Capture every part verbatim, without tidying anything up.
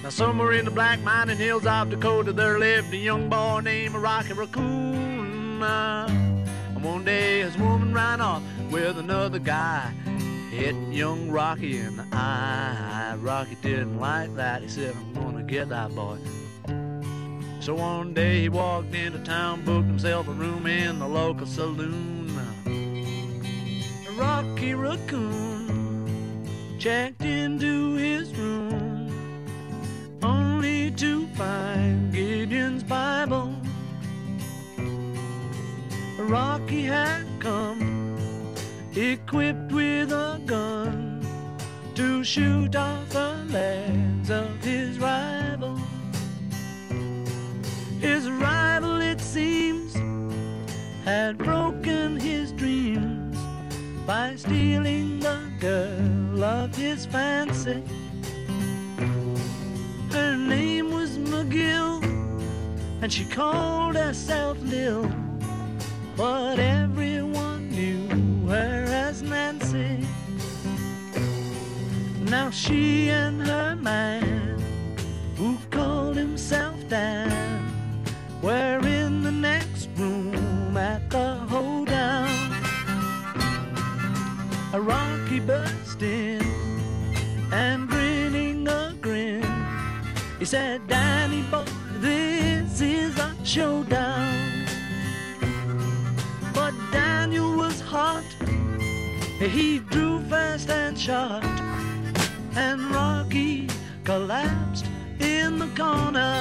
Now somewhere in the black mining hills of Dakota there lived a young boy named Rocky Raccoon. And one day his woman ran off with another guy, hit young Rocky in the eye. Rocky didn't like that. He said, I'm gonna get that boy. So one day he walked into town, booked himself a room in the local saloon. Rocky Raccoon checked into his room, only to find Gideon's Bible. Rocky had come equipped with a gun to shoot off the legs of his rival. His rival, it seems, had broken his dreams by stealing the girl of his fancy. Her name was McGill, and she called herself Lil, but everyone knew her as Nancy. Now she and her man, who called himself Dan, were in the next room at the hoedown. A Rocky burst in and grinning a grin, he said, Danny boy, this is a showdown. But Daniel was hot, he drew fast and shot, and Rocky collapsed in the corner.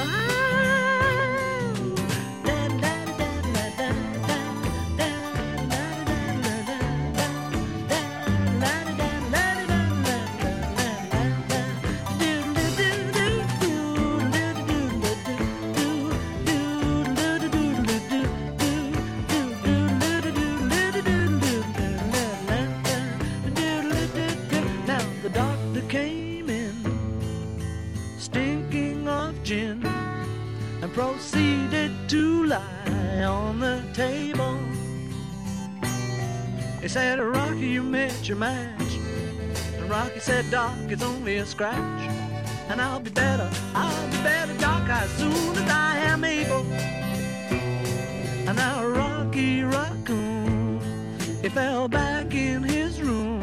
Proceeded to lie on the table. He said, Rocky, you met your match. And Rocky said, Doc, it's only a scratch. And I'll be better, I'll be better, Doc, as soon as I am able. And now Rocky Raccoon, he fell back in his room,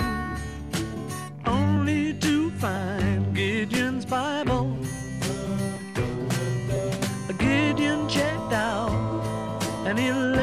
only to find Gideon's Bible. Gideon checked out, and he